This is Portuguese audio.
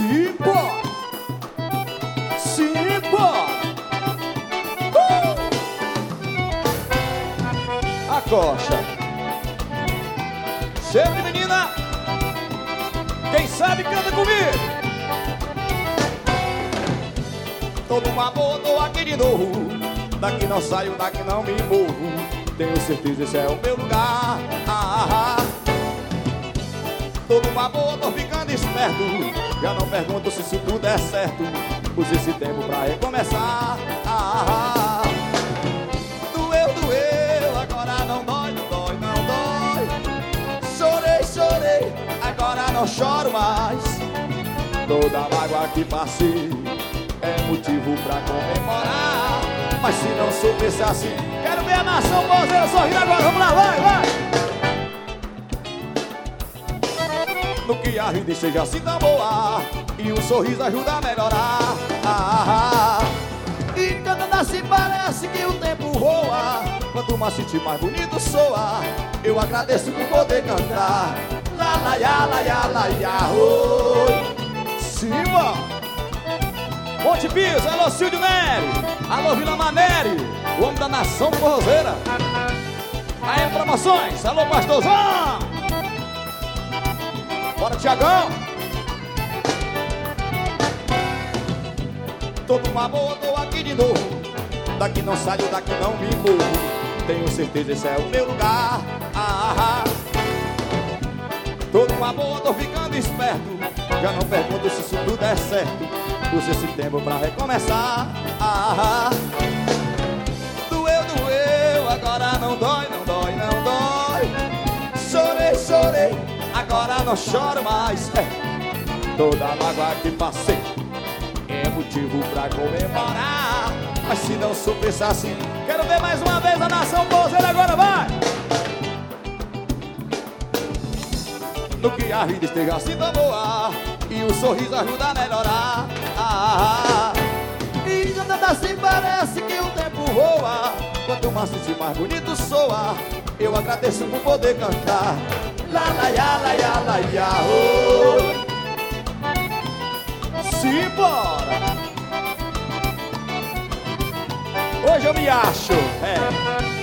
Simbora! Simbora! A coxa. Sempre, menina. Quem sabe canta comigo. Todo um amor, tô aqui de novo. Daqui não saio, daqui não me movo. Tenho certeza esse é o meu lugar. Todo um amor, tô ficando esperto. Já não pergunto se isso tudo é certo. Use esse tempo pra recomeçar. Doeu, doeu, agora não dói, não dói, não dói. Chorei, chorei, agora não choro mais. Toda a mágoa que passei é motivo pra comemorar. Mas se não soubesse assim, quero ver a nação brasileira sorrindo agora. Vamos lá, vai, vai. No que a vida esteja assim tão boa e o sorriso ajuda a melhorar. E cantando assim parece que o tempo voa. Quanto mais sentir, mais bonito soa. Eu agradeço por poder cantar. La la ya, la ya, la ya, oi. Simba! Monte Pisa, alô Silvio Neri, alô Vila Maneri, o homem da nação forrozeira. Aí promoções, alô Pastorzão. Bora, Tiagão. Todo um amor, tô aqui de novo. Daqui não saio, daqui não me movo. Tenho certeza esse é o meu lugar. Todo um amor, tô ficando esperto. Já não pergunto se isso tudo é certo. Use esse tempo pra recomeçar. Doeu, doeu, agora não dói, não dói, não dói. Chorei, chorei, agora não choro mais. Toda a mágoa que passei é motivo pra comemorar. Mas se não soubesse assim, quero ver mais uma vez a nação brasileira agora, vai! No que a vida esteja assim tão boa e o sorriso ajuda a melhorar. E cantando assim parece que o tempo voa. Quanto mais sentir, mais bonito soa. Eu agradeço por poder cantar. La la ya, la ya, la ya, oi. Simbora! Hoje eu me acho,